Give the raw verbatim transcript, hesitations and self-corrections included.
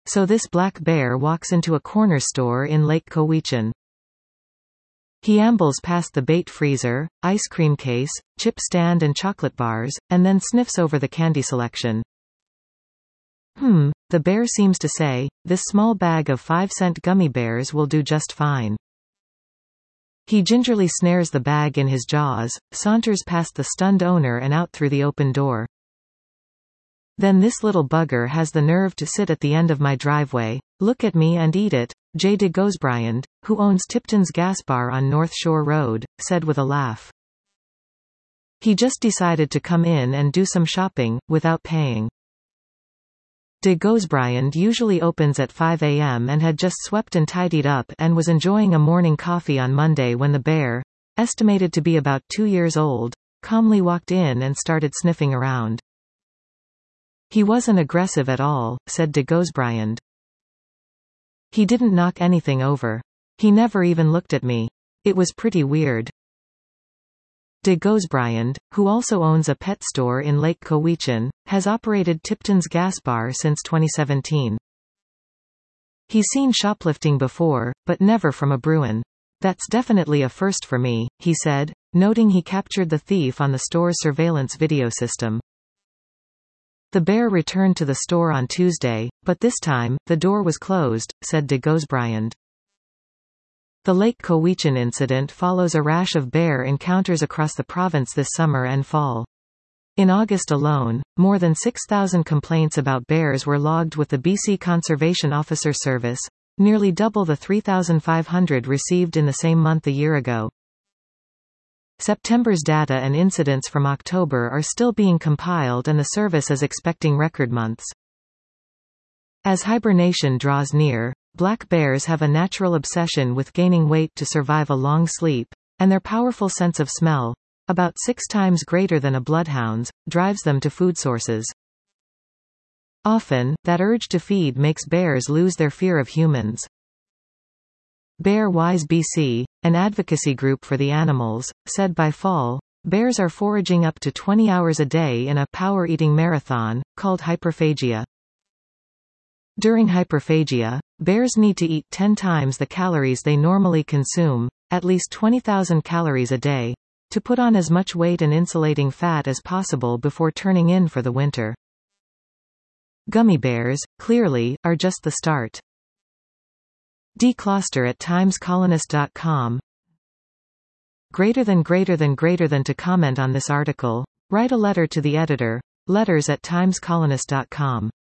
so this black bear walks into a corner store in Lake Cowichan. He ambles past the bait freezer, ice cream case, chip stand and chocolate bars, and then sniffs over the candy selection. Hmm, the bear seems to say, this small bag of five-cent gummy bears will do just fine. He gingerly snares the bag in his jaws, saunters past the stunned owner and out through the open door. Then this little bugger has the nerve to sit at the end of my driveway, look at me and eat it, Jay DeGosbriand, who owns Tipton's Gas Bar on North Shore Road, said with a laugh. He just decided to come in and do some shopping, without paying. DeGosbriand usually opens at five a m and had just swept and tidied up and was enjoying a morning coffee on Monday when the bear, estimated to be about two years old, calmly walked in and started sniffing around. He wasn't aggressive at all, said DeGosbriand. He didn't knock anything over. He never even looked at me. It was pretty weird. DeGosbriand, who also owns a pet store in Lake Cowichan, has operated Tipton's Gas Bar since twenty seventeen. He's seen shoplifting before, but never from a Bruin. That's definitely a first for me, he said, noting he captured the thief on the store's surveillance video system. The bear returned to the store on Tuesday, but this time, the door was closed, said DeGosbriand. The Lake Cowichan incident follows a rash of bear encounters across the province this summer and fall. In August alone, more than six thousand complaints about bears were logged with the B C Conservation Officer Service, nearly double the three thousand five hundred received in the same month a year ago. September's data and incidents from October are still being compiled and the service is expecting record months. As hibernation draws near, black bears have a natural obsession with gaining weight to survive a long sleep, and their powerful sense of smell, about six times greater than a bloodhound's, drives them to food sources. Often, that urge to feed makes bears lose their fear of humans. Bear Wise B C, an advocacy group for the animals, said by fall, bears are foraging up to twenty hours a day in a power-eating marathon, called hyperphagia. During hyperphagia, bears need to eat ten times the calories they normally consume, at least twenty thousand calories a day, to put on as much weight and insulating fat as possible before turning in for the winter. Gummy bears, clearly, are just the start. Decloster at times colonist dot com. Greater than greater than greater than to comment on this article, write a letter to the editor, letters at times colonist dot com.